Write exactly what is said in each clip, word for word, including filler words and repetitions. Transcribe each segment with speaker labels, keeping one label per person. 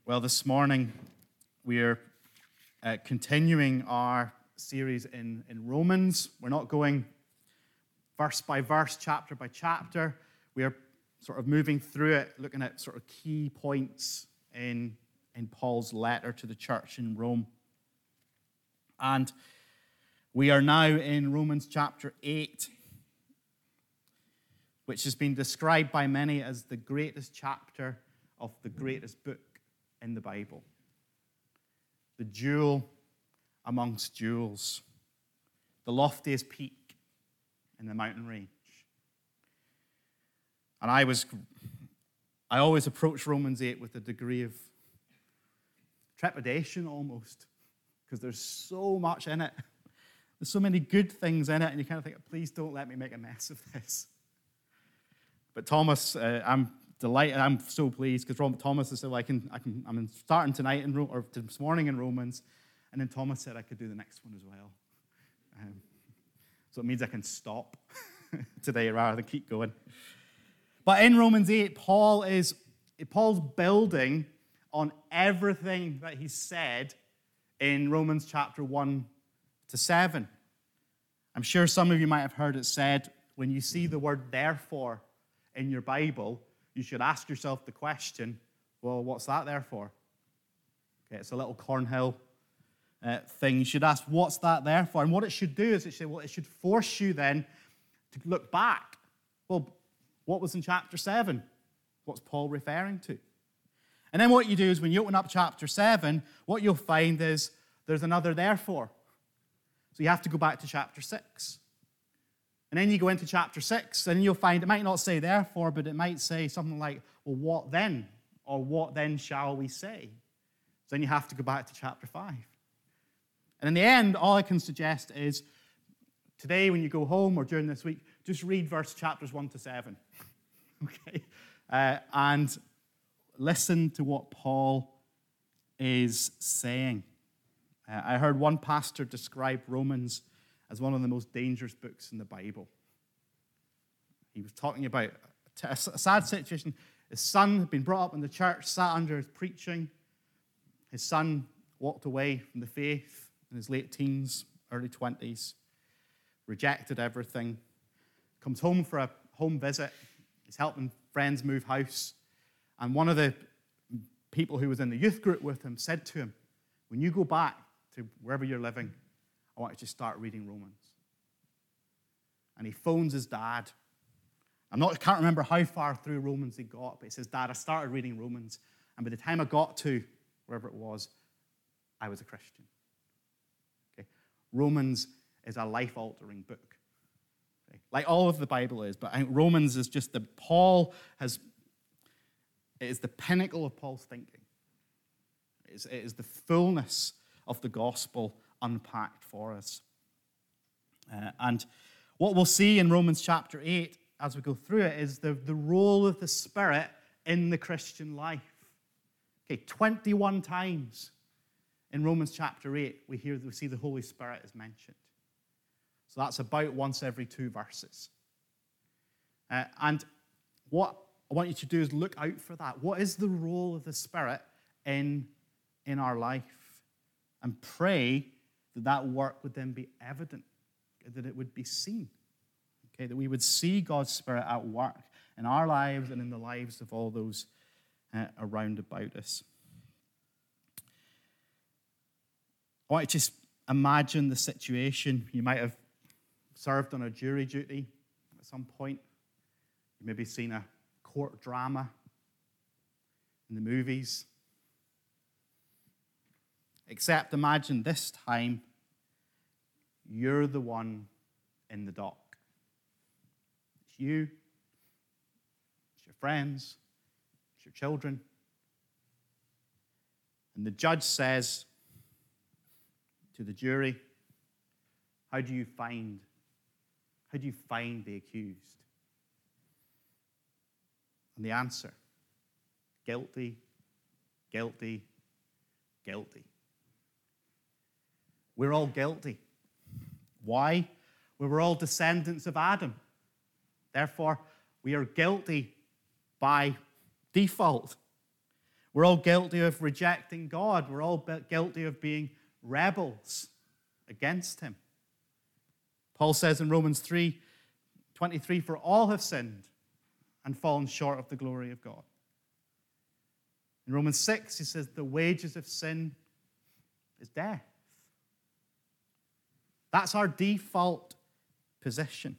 Speaker 1: Well, this morning we're uh, continuing our series in, in Romans. We're not going verse by verse, chapter by chapter. We are sort of moving through it, looking at sort of key points in, in Paul's letter to the church in Rome. And we are now in Romans chapter eight, which has been described by many as the greatest chapter of the greatest book in the Bible. The jewel amongst jewels. The loftiest peak in the mountain range. And I was, I always approach Romans eight with a degree of trepidation almost, because there's so much in it. There's so many good things in it, and you kind of think, please don't let me make a mess of this. But Thomas, uh, I'm delighted, I'm so pleased, because Thomas has said, well, I can, I can, I'm starting tonight, in, or this morning in Romans, and then Thomas said I could do the next one as well. Um, so it means I can stop today rather than keep going. But in Romans eight, Paul is, Paul's building on everything that he said in Romans chapter one to seven. I'm sure some of you might have heard it said, when you see the word therefore in your Bible, you should ask yourself the question, well, what's that there for? Okay, it's a little Cornhill uh, thing. You should ask, what's that there for? And what it should do is it should, well, it should force you then to look back. Well, what was in chapter seven? What's Paul referring to? And then what you do is when you open up chapter seven, what you'll find is there's another therefore. So you have to go back to chapter six. And then you go into chapter six, and you'll find it might not say therefore, but it might say something like, well, what then? Or what then shall we say? So then you have to go back to chapter five. And in the end, all I can suggest is today when you go home or during this week, just read verse chapters one to seven. Okay? Uh, and listen to what Paul is saying. Uh, I heard one pastor describe Romans as one of the most dangerous books in the Bible. He was talking about a sad situation. His son had been brought up in the church, sat under his preaching. His son walked away from the faith in his late teens, early twenties, rejected everything, comes home for a home visit. He's helping friends move house. And one of the people who was in the youth group with him said to him, when you go back to wherever you're living, I want you to start reading Romans. And he phones his dad. I'm not, I can't remember how far through Romans he got, but he says, Dad, I started reading Romans, and by the time I got to wherever it was, I was a Christian. Okay? Romans is a life-altering book. Okay? Like all of the Bible is, but I think Romans is just the, Paul has, it is the pinnacle of Paul's thinking. It is, it is the fullness of the gospel unpacked for us. Uh, and what we'll see in Romans chapter eight as we go through it is the, the role of the Spirit in the Christian life. Okay, twenty-one times in Romans chapter eight we hear we see the Holy Spirit is mentioned. So that's about once every two verses. Uh, and what I want you to do is look out for that. What is the role of the Spirit in, in our life? And pray that that work would then be evident, that it would be seen, okay, that we would see God's Spirit at work in our lives and in the lives of all those uh, around about us. I want you to just imagine the situation. You might have served on a jury duty at some point. You've maybe seen a court drama in the movies. Except imagine this time, you're the one in the dock. It's you, it's your friends, it's your children. And the judge says to the jury, how do you find, how do you find the accused? And the answer, guilty, guilty, guilty. We're all guilty. Why? We were all descendants of Adam. Therefore, we are guilty by default. We're all guilty of rejecting God. We're all guilty of being rebels against him. Paul says in Romans three twenty-three, for all have sinned and fallen short of the glory of God. In Romans six, he says, the wages of sin is death. That's our default position.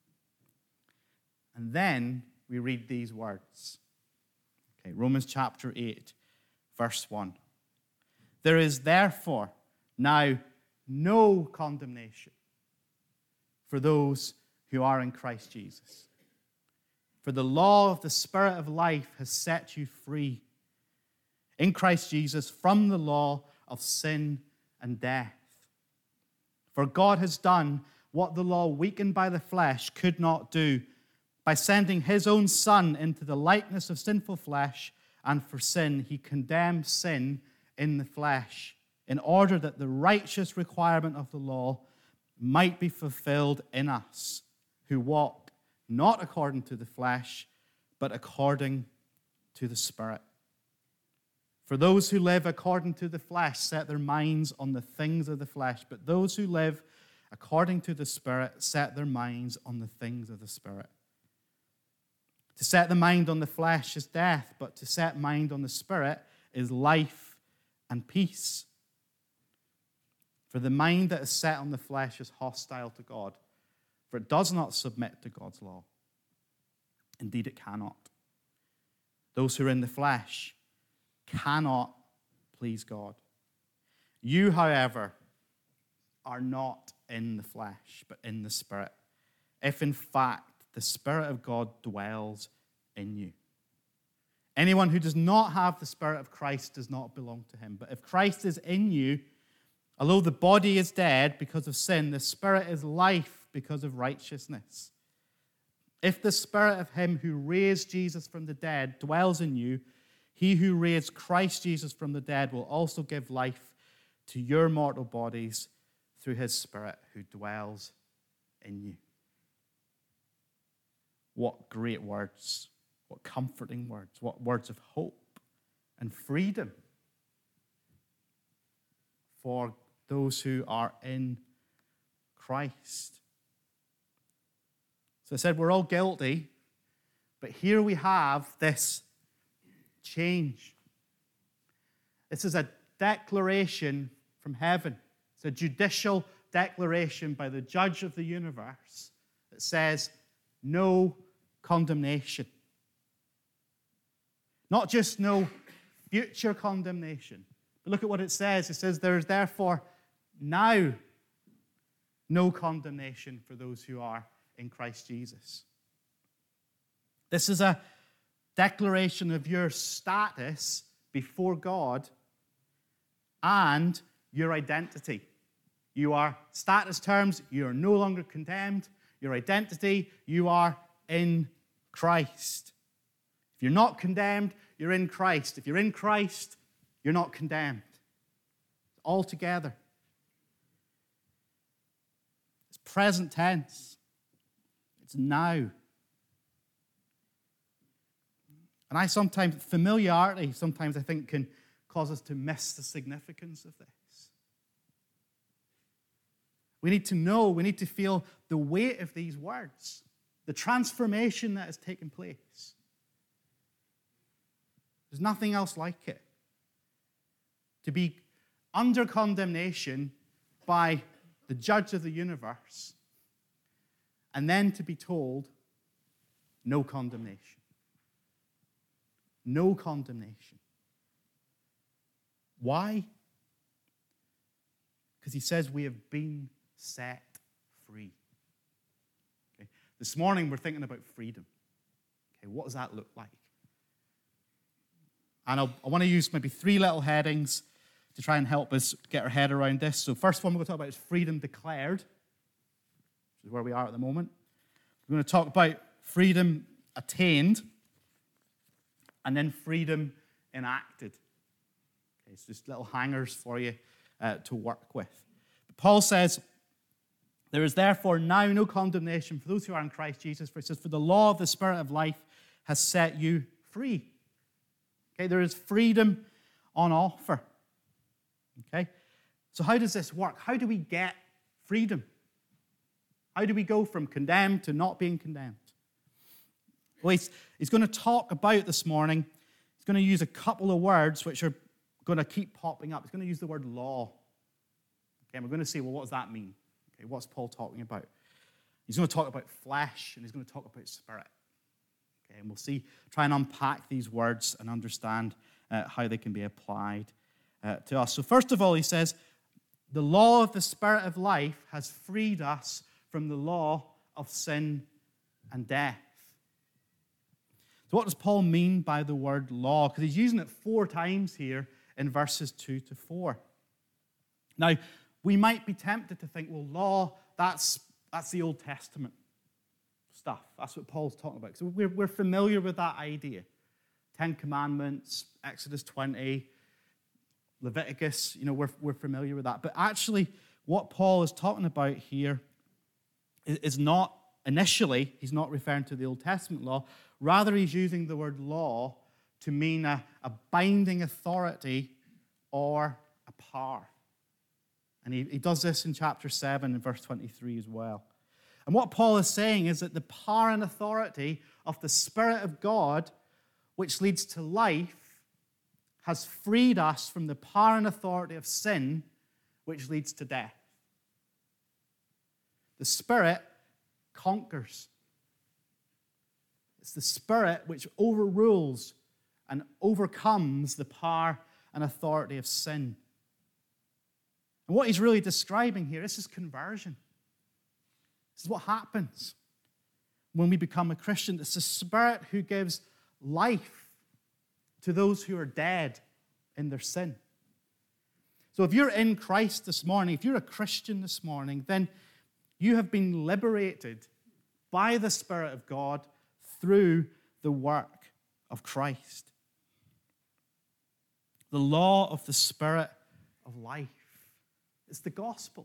Speaker 1: And then we read these words. Okay, Romans chapter eight, verse one. There is therefore now no condemnation for those who are in Christ Jesus. For the law of the Spirit of life has set you free in Christ Jesus from the law of sin and death. For God has done what the law, weakened by the flesh, could not do, by sending his own Son into the likeness of sinful flesh, and for sin he condemned sin in the flesh, in order that the righteous requirement of the law might be fulfilled in us, who walk not according to the flesh, but according to the Spirit. For those who live according to the flesh set their minds on the things of the flesh, but those who live according to the Spirit set their minds on the things of the Spirit. To set the mind on the flesh is death, but to set mind on the Spirit is life and peace. For the mind that is set on the flesh is hostile to God, for it does not submit to God's law. Indeed, it cannot. Those who are in the flesh cannot please God. You, however, are not in the flesh, but in the Spirit, if in fact the Spirit of God dwells in you. Anyone who does not have the Spirit of Christ does not belong to him. But if Christ is in you, although the body is dead because of sin, the Spirit is life because of righteousness. If the Spirit of him who raised Jesus from the dead dwells in you, he who raised Christ Jesus from the dead will also give life to your mortal bodies through his Spirit who dwells in you. What great words, what comforting words, what words of hope and freedom for those who are in Christ. So I said we're all guilty, but here we have this change. This is a declaration from heaven. It's a judicial declaration by the judge of the universe that says no condemnation. Not just no future condemnation, but look at what it says. It says there is therefore now no condemnation for those who are in Christ Jesus. This is a declaration of your status before God and your identity. You are, status terms, you are no longer condemned. Your identity, you are in Christ. If you're not condemned, you're in Christ. If you're in Christ, you're not condemned. All together. It's present tense. It's now. And I sometimes, familiarity sometimes I think can cause us to miss the significance of this. We need to know, we need to feel the weight of these words, the transformation that has taken place. There's nothing else like it. To be under condemnation by the judge of the universe, and then to be told, no condemnation. No condemnation. Why? Because he says we have been set free. Okay? This morning we're thinking about freedom. Okay, what does that look like? And I'll, I want to use maybe three little headings to try and help us get our head around this. So first one we're going to talk about is freedom declared, which is where we are at the moment. We're going to talk about freedom attained, and then freedom enacted. Okay, so just little hangers for you uh, to work with. But Paul says, there is therefore now no condemnation for those who are in Christ Jesus. For it says, for the law of the Spirit of life has set you free. Okay, there is freedom on offer. Okay, so how does this work? How do we get freedom? How do we go from condemned to not being condemned? Well, he's, he's going to talk about this morning, he's going to use a couple of words which are going to keep popping up. He's going to use the word law. Okay, and we're going to say, well, what does that mean? Okay, what's Paul talking about? He's going to talk about flesh, and he's going to talk about spirit. Okay, and we'll see, try and unpack these words and understand uh, how they can be applied uh, to us. So first of all, he says, the law of the Spirit of life has freed us from the law of sin and death. So what does Paul mean by the word law? Because he's using it four times here in verses two to four. Now, we might be tempted to think, well, law, that's, that's the Old Testament stuff. That's what Paul's talking about. So we're, we're familiar with that idea. Ten Commandments, Exodus twenty, Leviticus, you know, we're, we're familiar with that. But actually, what Paul is talking about here is not, initially, he's not referring to the Old Testament law. Rather, he's using the word law to mean a, a binding authority or a power. And he, he does this in chapter seven and verse twenty-three as well. And what Paul is saying is that the power and authority of the Spirit of God, which leads to life, has freed us from the power and authority of sin, which leads to death. The Spirit conquers. It's the Spirit which overrules and overcomes the power and authority of sin. And what he's really describing here, this is conversion. This is what happens when we become a Christian. It's the Spirit who gives life to those who are dead in their sin. So if you're in Christ this morning, if you're a Christian this morning, then you have been liberated by the Spirit of God through the work of Christ. The law of the Spirit of life. It's the gospel.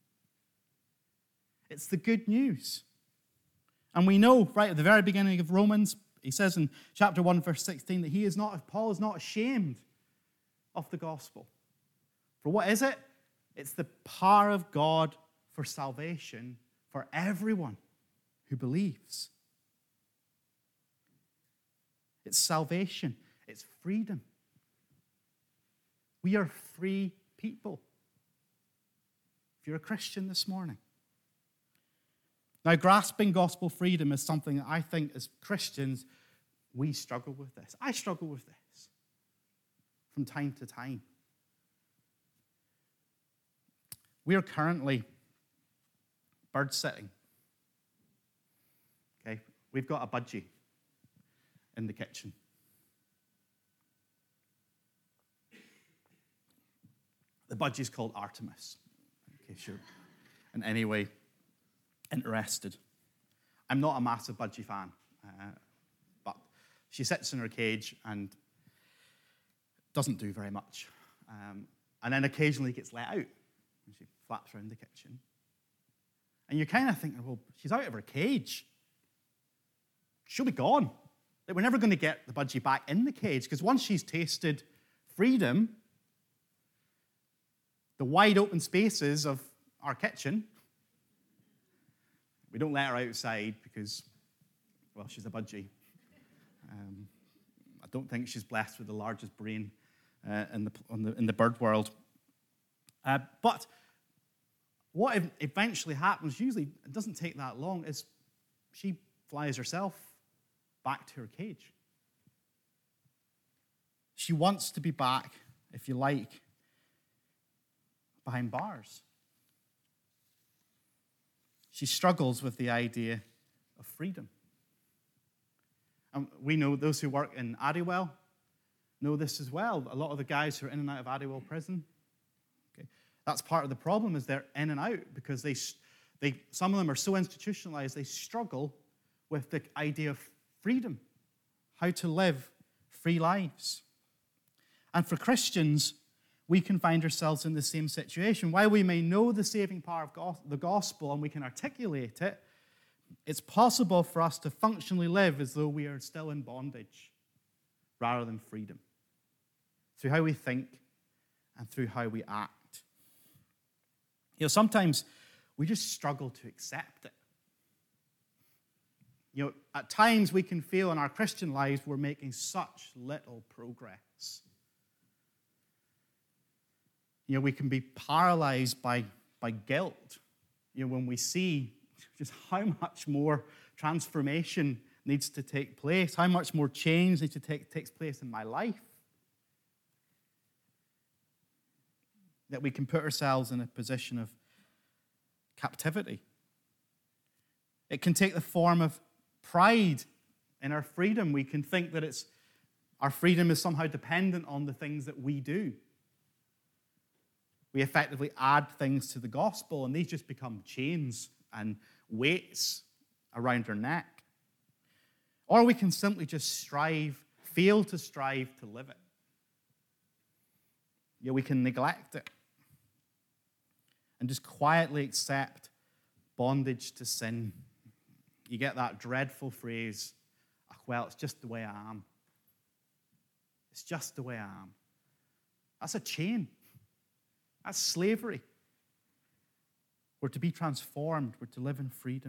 Speaker 1: It's the good news. And we know right at the very beginning of Romans, he says in chapter one, verse sixteen, that he is not, Paul is not ashamed of the gospel. For what is it? It's the power of God for salvation for everyone who believes. It's salvation. It's freedom. We are free people. If you're a Christian this morning. Now, grasping gospel freedom is something that I think as Christians, we struggle with this. I struggle with this from time to time. We are currently bird sitting. Okay, we've got a budgie in the kitchen. The budgie's called Artemis, in case you're in any way interested. I'm not a massive budgie fan, uh, but she sits in her cage and doesn't do very much. Um, and then occasionally gets let out, and she flaps around the kitchen. And you're kind of thinking, well, she's out of her cage. She'll be gone. Like, we're never going to get the budgie back in the cage, because once she's tasted freedom, the wide open spaces of our kitchen, we don't let her outside because, well, she's a budgie. Um, I don't think she's blessed with the largest brain uh, in, the, on the, in the bird world. Uh, but what eventually happens, usually it doesn't take that long, is she flies herself back to her cage. She wants to be back, if you like, behind bars. She struggles with the idea of freedom. And we know those who work in Addywell know this as well. A lot of the guys who are in and out of Addywell prison, okay, that's part of the problem, is they're in and out because they, they, some of them are so institutionalized, they struggle with the idea of freedom, how to live free lives. And for Christians, we can find ourselves in the same situation. While we may know the saving power of the gospel and we can articulate it, it's possible for us to functionally live as though we are still in bondage rather than freedom. through how we think, and through how we act. You know, sometimes we just struggle to accept it. You know, at times we can feel in our Christian lives we're making such little progress. You know, we can be paralyzed by, by guilt, you know, when we see just how much more transformation needs to take place, how much more change needs to take takes place in my life. That we can put ourselves in a position of captivity. It can take the form of pride in our freedom. We can think that it's our freedom is somehow dependent on the things that we do. We effectively add things to the gospel, and these just become chains and weights around our neck. Or we can simply just strive, fail to strive to live it. Yeah, we can neglect it and just quietly accept bondage to sin. You get that dreadful phrase, well, it's just the way I am. It's just the way I am. That's a chain. That's slavery. We're to be transformed. We're to live in freedom.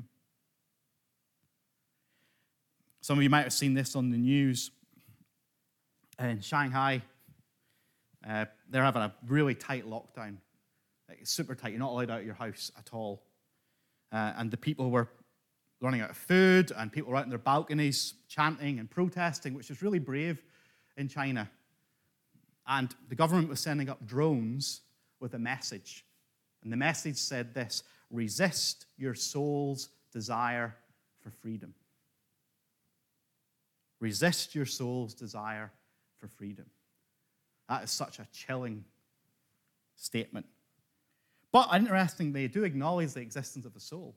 Speaker 1: Some of you might have seen this on the news. In Shanghai, uh, they're having a really tight lockdown. Like, it's super tight. You're not allowed out of your house at all. Uh, and the people were running out of food, and people were out on their balconies chanting and protesting, which is really brave in China. And the government was sending up drones with a message. And the message said this: resist your soul's desire for freedom. Resist your soul's desire for freedom. That is such a chilling statement. But interestingly, they do acknowledge the existence of the soul.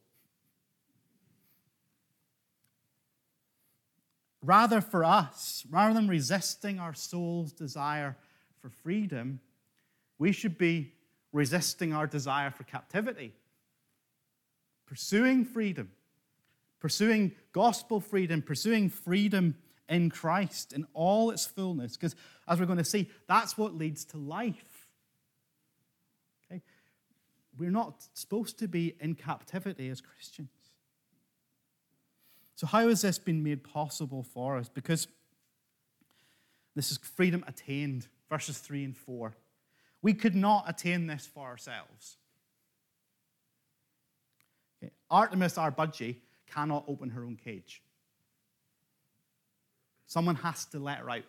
Speaker 1: Rather for us, rather than resisting our soul's desire for freedom, we should be resisting our desire for captivity, pursuing freedom, pursuing gospel freedom, pursuing freedom in Christ in all its fullness. Because as we're going to see, that's what leads to life. Okay? We're not supposed to be in captivity as Christians. So how has this been made possible for us? Because this is freedom attained, verses three and four. We could not attain this for ourselves. Okay. Artemis, our budgie, cannot open her own cage. Someone has to let her out.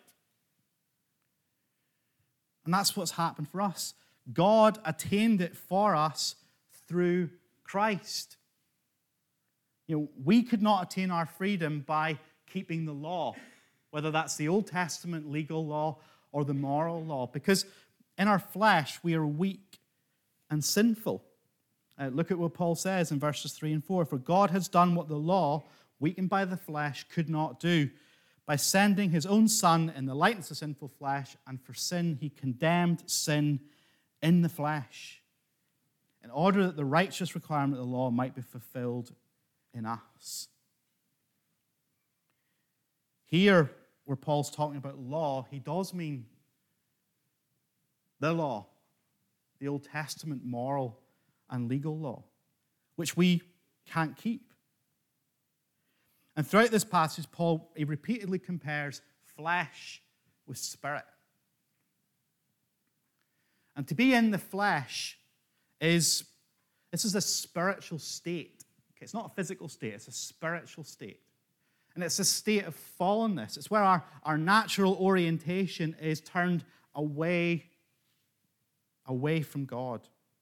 Speaker 1: And that's what's happened for us. God attained it for us through Christ. You know, we could not attain our freedom by keeping the law, whether that's the Old Testament legal law or the moral law, because in our flesh we are weak and sinful. Uh, look at what Paul says in verses three and four. For God has done what the law, weakened by the flesh, could not do, by sending his own Son in the likeness of sinful flesh, and for sin he condemned sin in the flesh, in order that the righteous requirement of the law might be fulfilled in us. Here, where Paul's talking about law, he does mean the law, the Old Testament moral and legal law, which we can't keep. And throughout this passage, Paul, he repeatedly compares flesh with spirit. And to be in the flesh is, this is a spiritual state. Okay, it's not a physical state, it's a spiritual state. And it's a state of fallenness. It's where our, our natural orientation is turned away, away from God.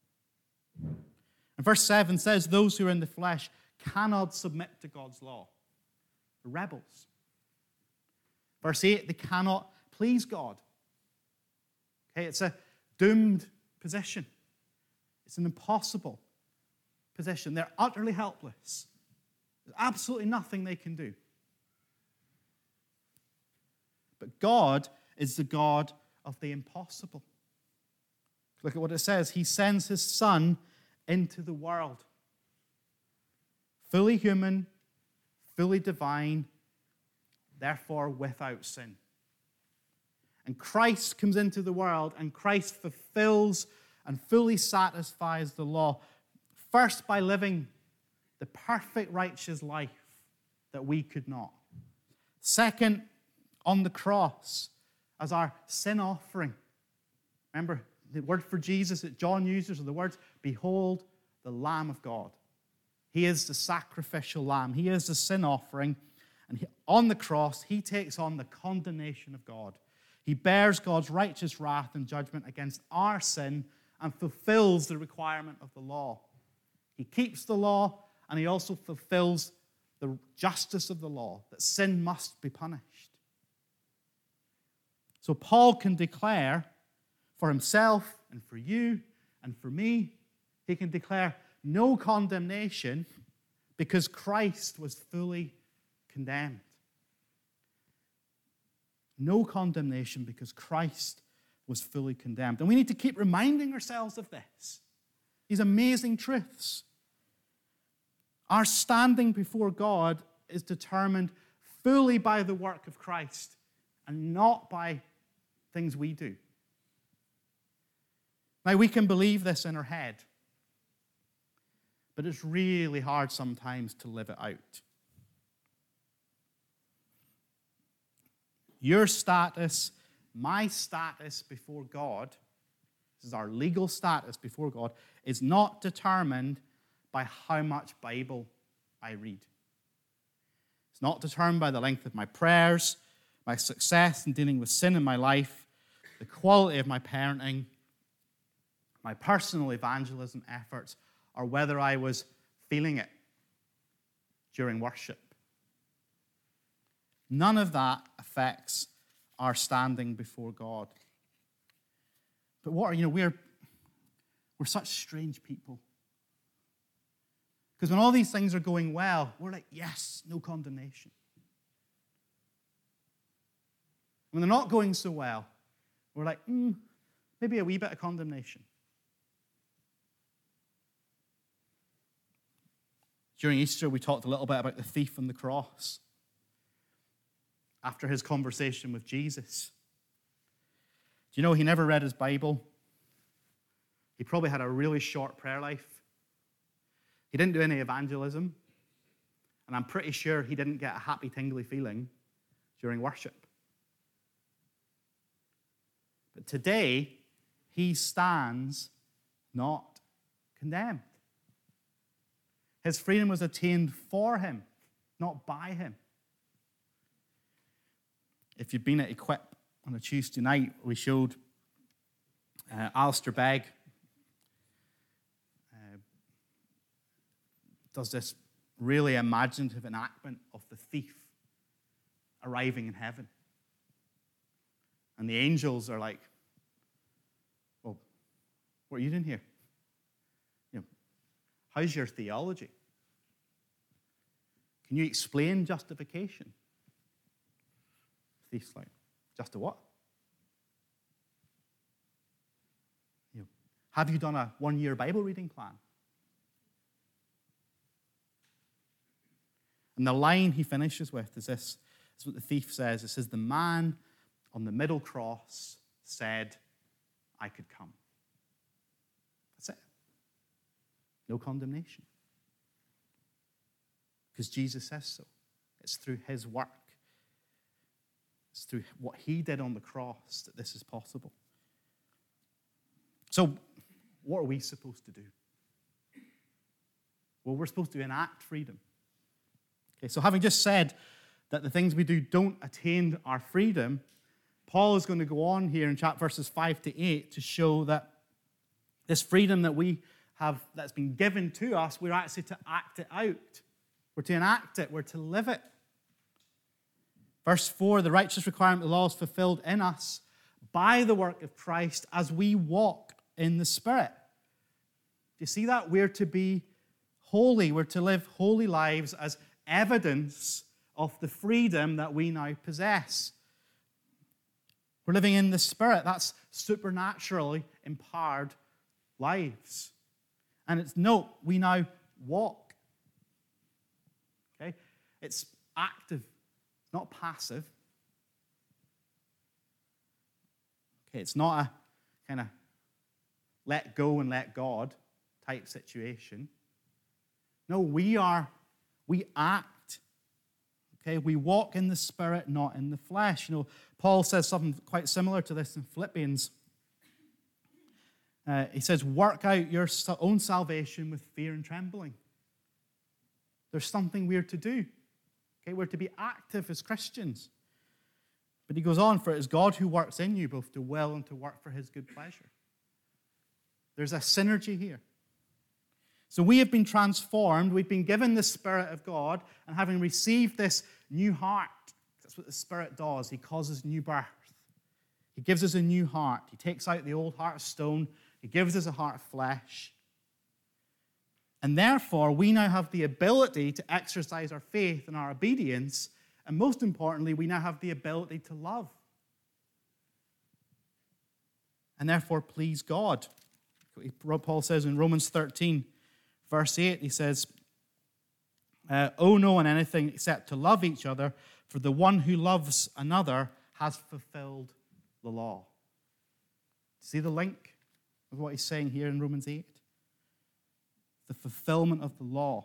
Speaker 1: And verse seven says, those who are in the flesh cannot submit to God's law. The rebels. Verse eight, they cannot please God. Okay, it's a doomed position. It's an impossible position. They're utterly helpless. There's absolutely nothing they can do. But God is the God of the impossible. Look at what it says. He sends his Son into the world. Fully human, fully divine, therefore without sin. And Christ comes into the world, and Christ fulfills and fully satisfies the law, first by living the perfect righteous life that we could not. Second, on the cross as our sin offering. Remember, the word for Jesus that John uses are the words, "Behold, the Lamb of God." He is the sacrificial lamb. He is the sin offering. And he, on the cross, he takes on the condemnation of God. He bears God's righteous wrath and judgment against our sin and fulfills the requirement of the law. He keeps the law, and he also fulfills the justice of the law, that sin must be punished. So Paul can declare for himself and for you and for me, he can declare no condemnation because Christ was fully condemned. No condemnation because Christ was fully condemned. And we need to keep reminding ourselves of this, these amazing truths. Our standing before God is determined fully by the work of Christ and not by things we do. Now, we can believe this in our head, but it's really hard sometimes to live it out. Your status, my status before God, this is our legal status before God, is not determined by how much Bible I read. It's not determined by the length of my prayers, my success in dealing with sin in my life, the quality of my parenting, my personal evangelism efforts, or whether I was feeling it during worship. None of that affects our standing before God. But what are, you know, we're, we're such strange people. Because when all these things are going well, we're like, yes, no condemnation. When they're not going so well, we're like, mm, maybe a wee bit of condemnation. During Easter, we talked a little bit about the thief on the cross. After his conversation with Jesus. Do you know he never read his Bible? He probably had a really short prayer life. He didn't do any evangelism. And I'm pretty sure he didn't get a happy, tingly feeling during worship. But today, he stands not condemned. His freedom was attained for him, not by him. If you've been at Equip on a Tuesday night, we showed uh, Alistair Begg uh, does this really imaginative enactment of the thief arriving in heaven. And the angels are like, well, what are you doing here? You know, how's your theology? Can you explain justification? Thief's like, just a what? You know, have you done a one-year Bible reading plan? And the line he finishes with is this. This is what the thief says. It says, the man on the middle cross said, I could come. That's it. No condemnation. Because Jesus says so. It's through his work. It's through what he did on the cross that this is possible. So, what are we supposed to do? Well, we're supposed to enact freedom. Okay, so having just said that the things we do don't attain our freedom, Paul is going to go on here in chapter verses five to eight to show that this freedom that we have, that's been given to us, we're actually to act it out. We're to enact it. We're to live it. Verse four, the righteous requirement of the law is fulfilled in us by the work of Christ as we walk in the Spirit. Do you see that? We're to be holy. We're to live holy lives as evidence of the freedom that we now possess. We're living in the Spirit. That's supernaturally empowered lives. And it's, note, we now walk. Okay? It's active, not passive. Okay, it's not a kind of let go and let God type situation. No, we are, we act. Okay, we walk in the Spirit, not in the flesh. You know, Paul says something quite similar to this in Philippians. Uh, he says, work out your own salvation with fear and trembling. There's something we're to do. Okay, we're to be active as Christians. But he goes on, for it is God who works in you both to will and to work for his good pleasure. There's a synergy here. So we have been transformed. We've been given the Spirit of God, and having received this new heart, that's what the Spirit does. He causes new birth. He gives us a new heart. He takes out the old heart of stone. He gives us a heart of flesh. And therefore, we now have the ability to exercise our faith and our obedience. And most importantly, we now have the ability to love. And therefore, please God. Paul says in Romans thirteen, verse eight, he says, uh, owe no one anything except to love each other, for the one who loves another has fulfilled the law. See the link of what he's saying here in Romans eight? The fulfillment of the law.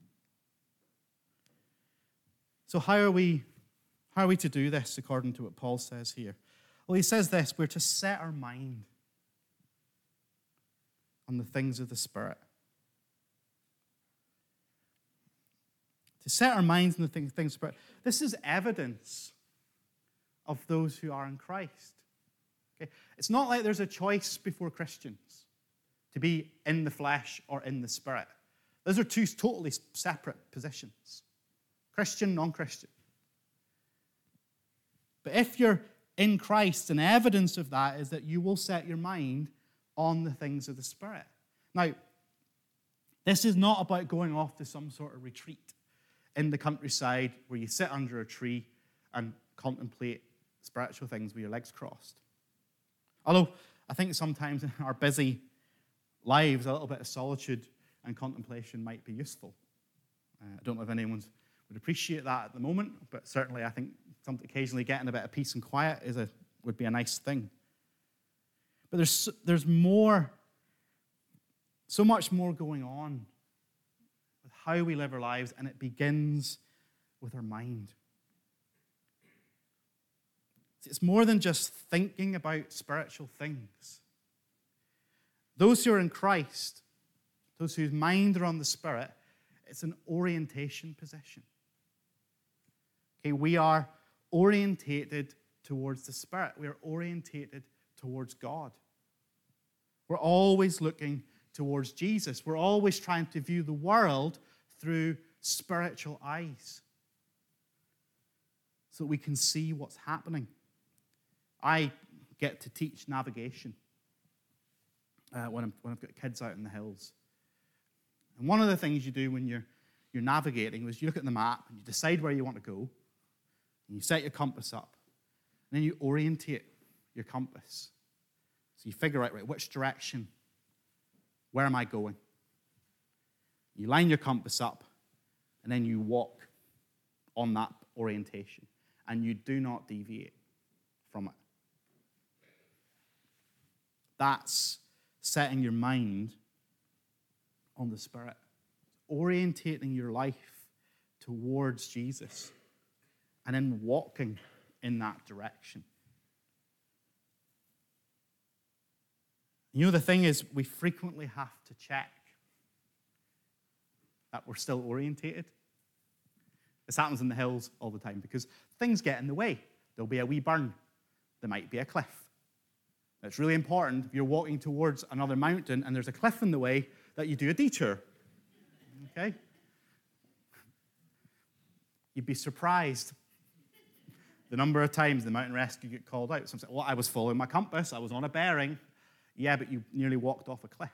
Speaker 1: So how are we, how are we to do this according to what Paul says here? Well, he says this, we're to set our mind on the things of the Spirit. To set our minds on the things of the Spirit. This is evidence of those who are in Christ. Okay? It's not like there's a choice before Christians to be in the flesh or in the Spirit. Those are two totally separate positions. Christian, non-Christian. But if you're in Christ, an evidence of that is that you will set your mind on the things of the Spirit. Now, this is not about going off to some sort of retreat in the countryside where you sit under a tree and contemplate spiritual things with your legs crossed. Although, I think sometimes in our busy lives, a little bit of solitude and contemplation might be useful. Uh, I don't know if anyone would appreciate that at the moment, but certainly I think some, occasionally getting a bit of peace and quiet is a, would be a nice thing. But there's, there's more, so much more going on with how we live our lives, and it begins with our mind. It's more than just thinking about spiritual things. Those who are in Christ, those whose mind are on the Spirit, it's an orientation position. Okay, we are orientated towards the Spirit. We are orientated towards God. We're always looking towards Jesus. We're always trying to view the world through spiritual eyes so that we can see what's happening. I get to teach navigation uh, when, I'm, when I've got kids out in the hills. And one of the things you do when you're, you're navigating is you look at the map and you decide where you want to go, and you set your compass up, and then you orientate your compass. So you figure out, right, which direction, where am I going? You line your compass up, and then you walk on that orientation, and you do not deviate from it. That's setting your mind on the Spirit, orientating your life towards Jesus, and then walking in that direction. You know, the thing is, we frequently have to check that we're still orientated. This happens in the hills all the time because things get in the way. There'll be a wee burn. There might be a cliff. It's really important if you're walking towards another mountain and there's a cliff in the way that you do a detour. Okay? You'd be surprised the number of times the mountain rescue get called out. Some say, well, I was following my compass. I was on a bearing. Yeah, but you nearly walked off a cliff.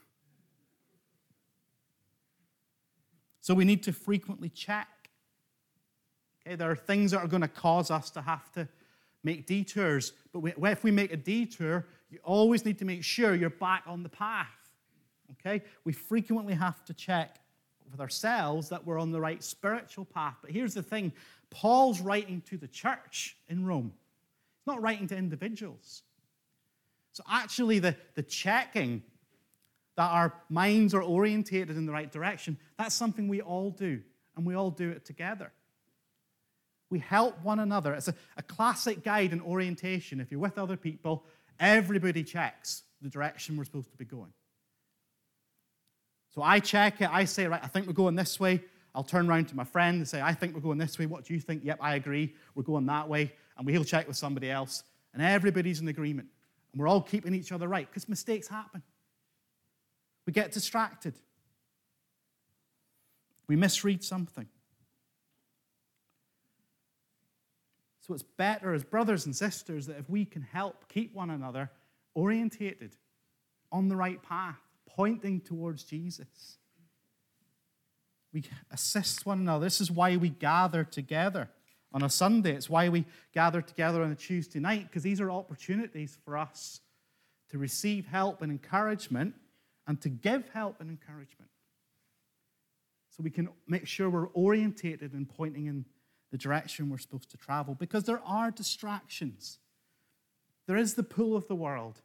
Speaker 1: So we need to frequently check. Okay, there are things that are going to cause us to have to make detours. But we, if we make a detour, you always need to make sure you're back on the path. Okay? We frequently have to check with ourselves that we're on the right spiritual path. But here's the thing. Paul's writing to the church in Rome. He's not writing to individuals. So actually, the, the checking that our minds are orientated in the right direction, that's something we all do, and we all do it together. We help one another. It's a, a classic guide in orientation. If you're with other people, everybody checks the direction we're supposed to be going. So I check it. I say, right, I think we're going this way. I'll turn around to my friend and say, I think we're going this way. What do you think? Yep, I agree. We're going that way. And we'll check with somebody else. And everybody's in agreement. And we're all keeping each other right because mistakes happen. We get distracted. We misread something. So it's better as brothers and sisters that if we can help keep one another orientated on the right path, pointing towards Jesus. We assist one another. This is why we gather together on a Sunday. It's why we gather together on a Tuesday night, because these are opportunities for us to receive help and encouragement and to give help and encouragement. So we can make sure we're orientated and pointing in the direction we're supposed to travel, because there are distractions. There is the pull of the world.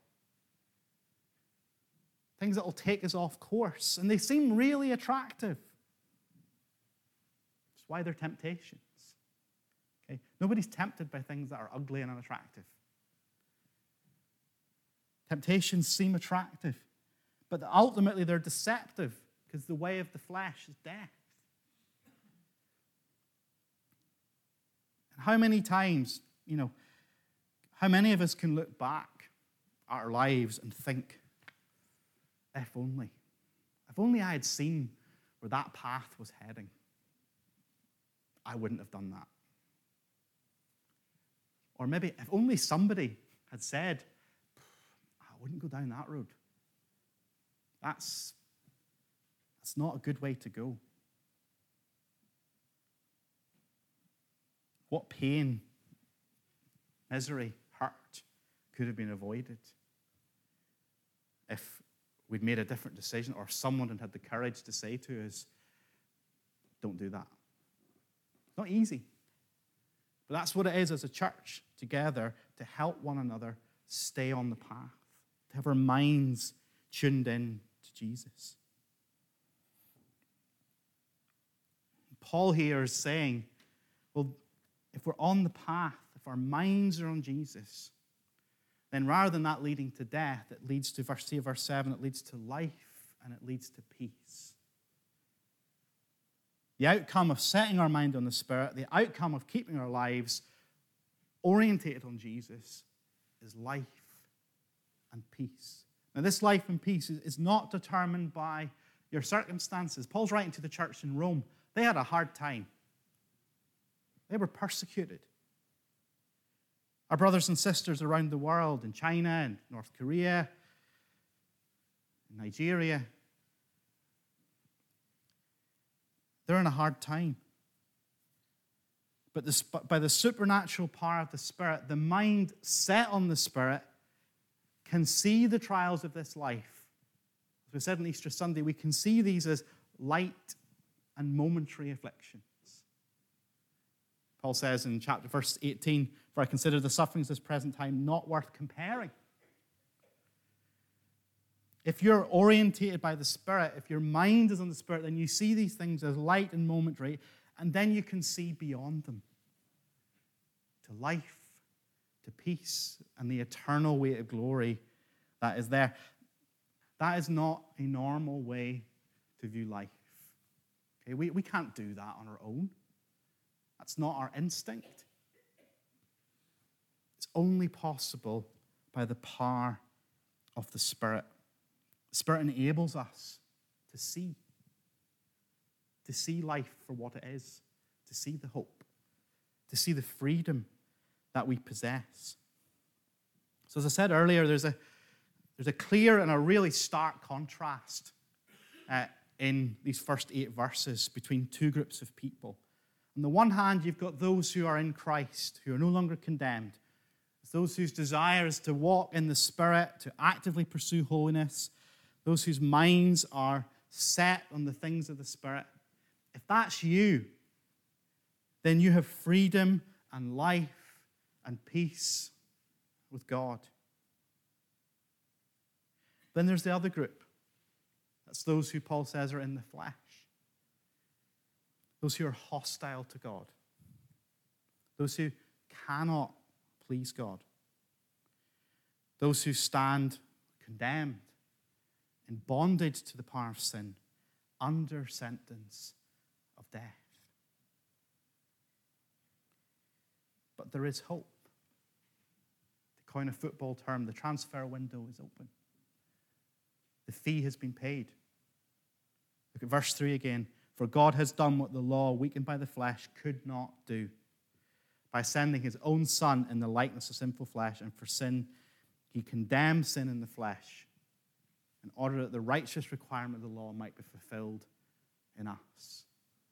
Speaker 1: Things that will take us off course, and they seem really attractive. That's why they're temptations. Okay? Nobody's tempted by things that are ugly and unattractive. Temptations seem attractive, but ultimately they're deceptive, because the way of the flesh is death. And how many times, you know, how many of us can look back at our lives and think, if only, if only I had seen where that path was heading, I wouldn't have done that. Or maybe if only somebody had said, I wouldn't go down that road. That's, that's not a good way to go. What pain, misery, hurt could have been avoided if we'd made a different decision, or someone had had the courage to say to us, don't do that. It's not easy. But that's what it is as a church together, to help one another stay on the path, to have our minds tuned in to Jesus. Paul here is saying, well, if we're on the path, if our minds are on Jesus, then rather than that leading to death, it leads to, verse, verse seven, it leads to life and it leads to peace. The outcome of setting our mind on the Spirit, the outcome of keeping our lives orientated on Jesus, is life and peace. Now, this life and peace is not determined by your circumstances. Paul's writing to the church in Rome. They had a hard time. They were persecuted. Our brothers and sisters around the world, in China and North Korea, in Nigeria, they're in a hard time. But this, by the supernatural power of the Spirit, the mind set on the Spirit can see the trials of this life. As we said on Easter Sunday, we can see these as light and momentary afflictions. Paul says in chapter verse eighteen, for I consider the sufferings of this present time not worth comparing. If you're orientated by the Spirit, if your mind is on the Spirit, then you see these things as light and momentary, and then you can see beyond them to life, to peace, and the eternal weight of glory that is there. That is not a normal way to view life. Okay, we, we can't do that on our own. That's not our instinct. It's only possible by the power of the Spirit. The Spirit enables us to see, to see life for what it is, to see the hope, to see the freedom that we possess. So as I said earlier, there's a, there's a clear and a really stark contrast uh, in these first eight verses between two groups of people. On the one hand, you've got those who are in Christ, who are no longer condemned. It's those whose desire is to walk in the Spirit, to actively pursue holiness, those whose minds are set on the things of the Spirit. If that's you, then you have freedom and life and peace with God. Then there's the other group. That's those who Paul says are in the flesh. Those who are hostile to God. Those who cannot please God. Those who stand condemned, in bondage to the power of sin, under sentence of death. But there is hope. To coin a football term, the transfer window is open. The fee has been paid. Look at verse three again. For God has done what the law, weakened by the flesh, could not do, by sending his own Son in the likeness of sinful flesh, and for sin, he condemned sin in the flesh, in order that the righteous requirement of the law might be fulfilled in us.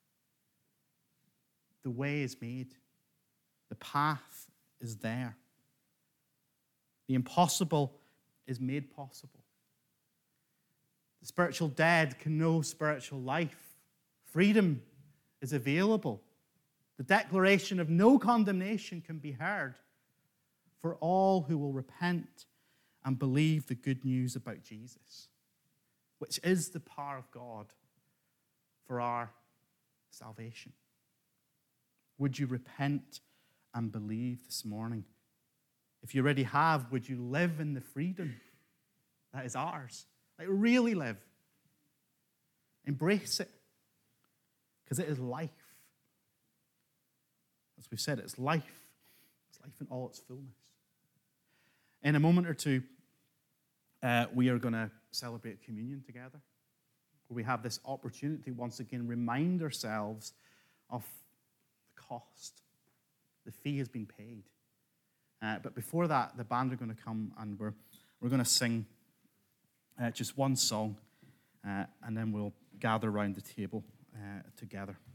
Speaker 1: The way is made. The path is there. The impossible is made possible. The spiritual dead can know spiritual life. Freedom is available. The declaration of no condemnation can be heard for all who will repent and believe the good news about Jesus, which is the power of God for our salvation. Would you repent and believe this morning? If you already have, would you live in the freedom that is ours? Like, really live. Embrace it. Because it is life. As we've said, it's life. It's life in all its fullness. In a moment or two, uh, we are going to celebrate communion together. Where we have this opportunity once again, remind ourselves of the cost. The fee has been paid. Uh, but before that, the band are going to come and we're, we're going to sing uh, just one song, uh, and then we'll gather around the table uh, together.